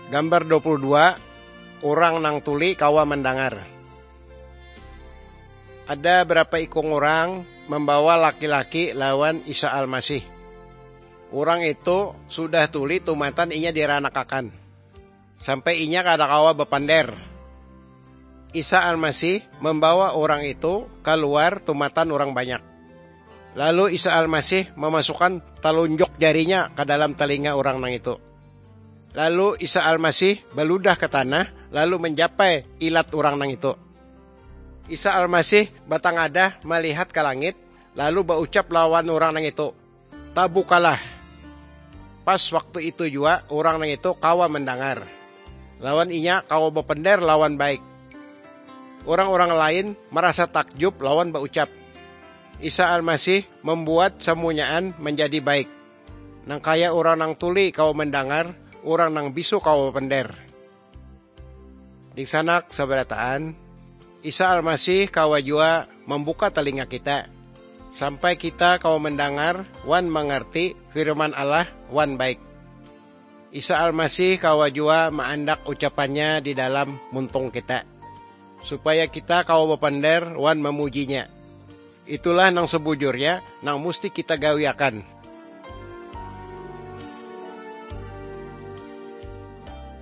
Gambar 22, orang nang tuli kawa mendengar. Ada berapa ikung orang membawa laki-laki lawan Isa Al-Masih. Orang itu sudah tuli tumatan inya diranakakan. Sampai inya kada kawa bepander. Isa Al-Masih membawa orang itu keluar tumatan orang banyak. Lalu Isa Al-Masih memasukkan telunjuk jarinya ke dalam telinga orang nang itu. Lalu Isa Al-Masih beludah ke tanah, lalu mencapai ilat orang nang itu. Isa Al-Masih batangadah melihat ke langit, lalu berucap lawan orang nang itu, "Tabukalah." Pas waktu itu juga orang nang itu kawa mendengar. Lawan inya kawa bepender lawan baik. Orang-orang lain merasa takjub lawan berucap, Isa Al-Masih membuat semuanyaan menjadi baik. Nang kaya orang nang tuli kawa mendengar, orang nang bisu kawa bepender. Di sana seberataan, Isa Al-Masih kawa jua membuka telinga kita, sampai kita kawa mendengar wan mengerti firman Allah wan baik. Isa Al-Masih kawa jua maandak ucapannya di dalam muntung kita, supaya kita kawa bepender wan memujinya. Itulah nang sebujurnya nang musti kita gawiakan.